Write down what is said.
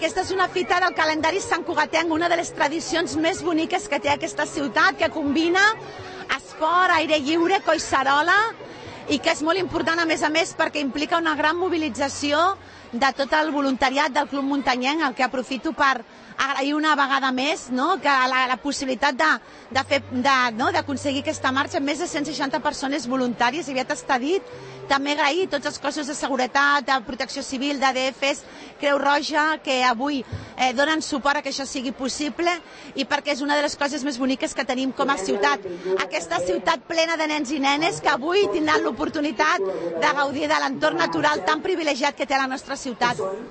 Aquesta és una fita del calendari santcugatenc, una de les tradicions més boniques que té aquesta ciutat, que combina esport, aire lliure, collserola, i que és molt important, a més, perquè implica una gran mobilització de tot el voluntariat del Club Muntanyenc, el que aprofito per agrair una vegada més, que la possibilitat d'aconseguir aquesta marxa, més de 160 persones voluntàries, i aviat està dit. També agrair tots els cossos de seguretat, de protecció civil, d'ADFs, Creu Roja, que avui donen suport a que això sigui possible, i perquè és una de les coses més boniques que tenim com a ciutat. Aquesta ciutat plena de nens i nenes que avui tindran l'oportunitat de gaudir de l'entorn natural tan privilegiat que té la nostra ciutat.